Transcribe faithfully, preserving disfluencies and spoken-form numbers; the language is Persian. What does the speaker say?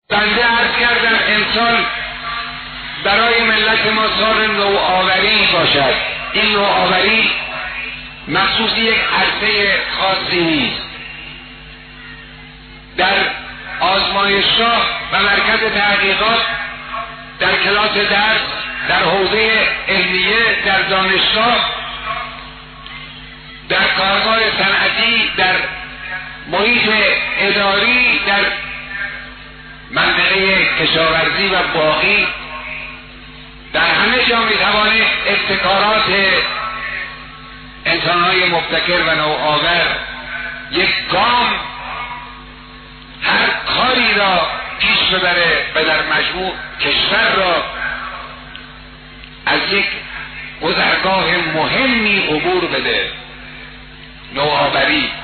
بنده عرض کردم انسان برای ملت ما سال نوآوری باشد. این نوآوری مخصوص یک عرصه خاصی نیست. در آزمایشگاه و مرکز تحقیقات، در کلاس درس، در حوزه علمیه، در دانشگاه، در کارگاه صنعتی، در محیط اداری، در منطقه کشاورزی و باغی، در همه جا میتوانید ابتکارات انسانهای مبتکر و نوآور یک گام هر کاری را پیش ببره و در مجموع کشور را از یک گذرگاه مهمی عبور بده. نوآوری